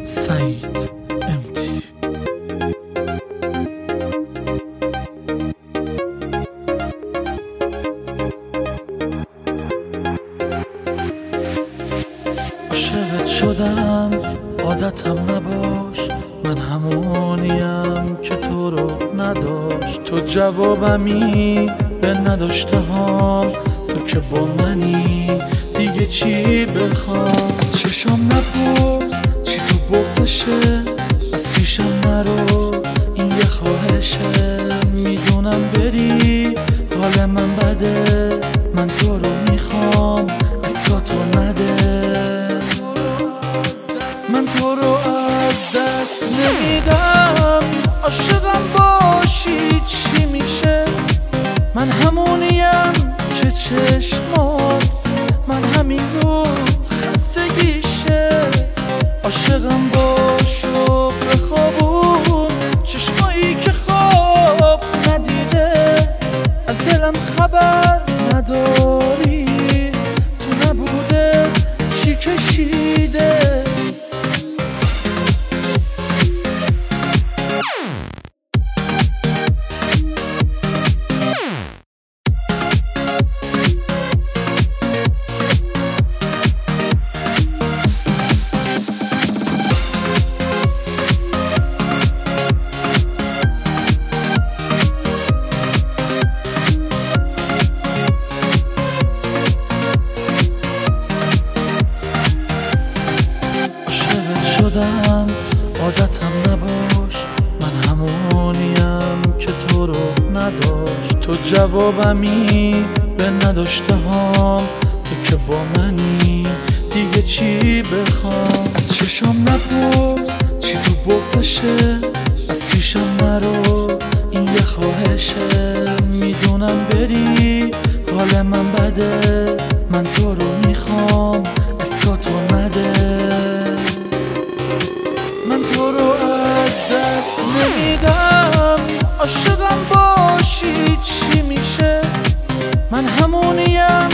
سعید امتی. عاشقت شدم عادتم نباش، من همونیم که تو رو نداشت. تو جوابمی به نداشته هام، تو که با منی دیگه چی بخوام. از چشم نپرس چی تو بغضشه، از پیشم نرو این یه خواهشه. میدونم بری حال من بده، من تو رو میخوام عکساتو نده. من تو رو از دست نمیدم، عاشقم باشی چی میشه. من همونیم که چشمات من همین رو خستگیشه. عاشقم باش و بخوابون چشمایی که خواب ندیده. از دلم خبر نداری تو نبوده چی کشیده. عاشقت شدم عادتم نباش، من همونیم که تو رو نداشت. تو جوابمی به نداشته هام، تو که با منی دیگه چی بخوام. از چشم نپرس چی تو بغضشه، از پیشم نرو این یه خواهشه. میدونم بری حال من بده، من تو رو میخوام عکساتو نده. من تو رو از دست نمیدم، عاشقم باشی چی میشه. من همونیم